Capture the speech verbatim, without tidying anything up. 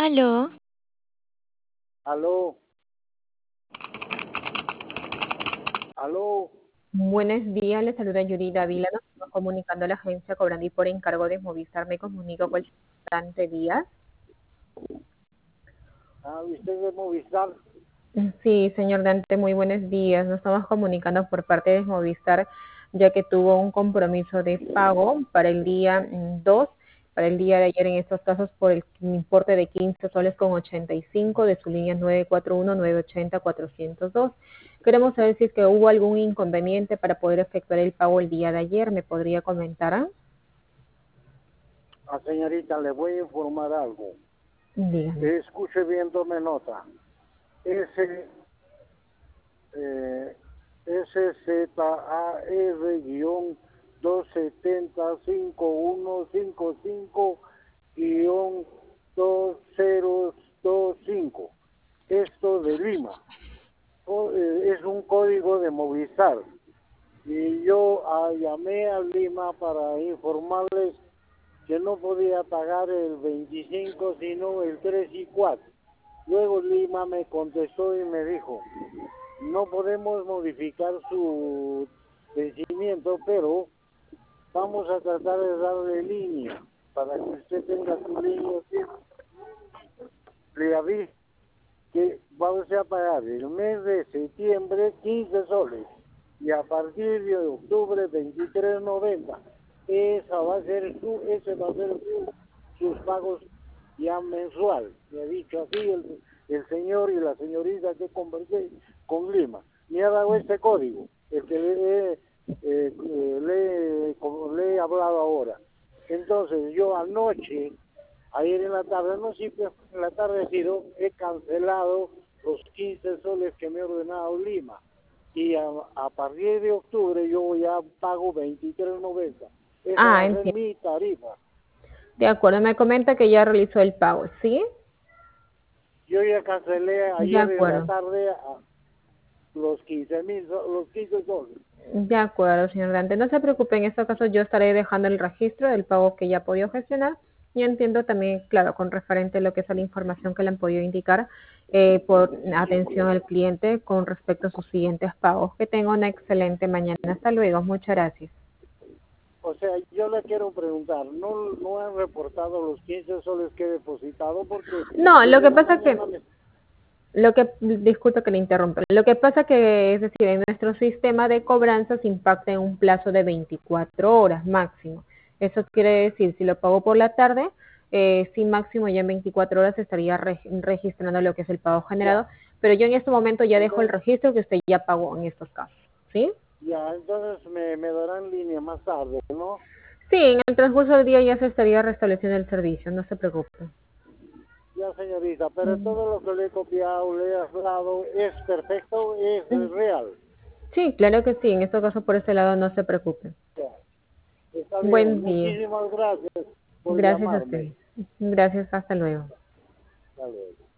Aló, Aló, aló, Buenos días, les saluda Yuri Dávila, nos estamos comunicando a la agencia cobrando y por encargo de Movistar. Me comunico con el Dante Díaz. ah, ¿usted de Movistar? Sí, señor Dante, muy buenos días. Nos estamos comunicando por parte de Movistar, ya que tuvo un compromiso de pago para el día mm, dos, para el día de ayer en estos casos por el importe de quince soles con ochenta y cinco de su línea nueve cuatro uno nueve ocho cero cuatrocientos dos. Queremos saber si es que hubo algún inconveniente para poder efectuar el pago el día de ayer. ¿Me podría comentar? ah? Ah, señorita, le voy a informar algo. Dígame. Escuche bien, tome nota. S, eh, S Z A R dos siete cero cinco uno cinco cinco dos cero dos cinco. Esto de Lima. O- eh, es un código de Movistar. Y yo ah, llamé a Lima para informarles que no podía pagar el veinticinco sino el tres y cuatro. Luego Lima me contestó y me dijo, no podemos modificar su vencimiento, pero vamos a tratar de darle línea para que usted tenga su línea. Así. Le aviso que vamos a pagar el mes de septiembre quince soles y a partir de octubre veintitrés noventa. Esa va a ser su, ese va a ser su, sus pagos ya mensual. Me ha dicho así el, el señor y la señorita que conversé con Lima. Me ha dado este código, el que le, he, eh, eh, le, como le he hablado ahora. Entonces yo anoche, ayer en la tarde, no siempre en la tarde, sido, he cancelado los quince soles que me ha ordenado Lima. Y a, a partir de octubre yo ya pago veintitrés noventa. Esa va Ah, a ser entiendo. mi tarifa. De acuerdo, me comenta que ya realizó el pago, ¿sí? Yo ya cancelé De ayer en la acuerdo. tarde a los quince mil, los quince soles. De acuerdo, señor Dante. No se preocupe, en este caso yo estaré dejando el registro del pago que ya ha podido gestionar y entiendo también, claro, con referente a lo que es a la información que le han podido indicar eh, por atención al cliente con respecto a sus siguientes pagos. Que tenga una excelente mañana. Hasta luego. Muchas gracias. O sea, yo le quiero preguntar, ¿no, no han reportado los quince soles que he depositado? Porque No, lo desde que la pasa que mañana me... Lo que, disculpe que le interrumpa. Lo que pasa que, es decir, en nuestro sistema de cobranzas impacta en un plazo de veinticuatro horas máximo. Eso quiere decir, si lo pago por la tarde, eh, sí máximo ya en veinticuatro horas estaría re- registrando lo que es el pago generado, Ya, pero yo en este momento ya dejo el entonces, registro que usted ya pagó en estos casos, ¿sí? ya, entonces me, me darán línea más tarde, ¿no? Sí, en el transcurso del día ya se estaría restableciendo el servicio, no se preocupe. Ya, señorita, pero Mm, todo lo que le he copiado, le he hablado, es perfecto, es mm. real. Sí, claro que sí, en este caso por ese lado no se preocupe. Ya, está bien, Buen día. muchísimas gracias por Gracias a usted. llamarme. Gracias, hasta luego. Hasta luego.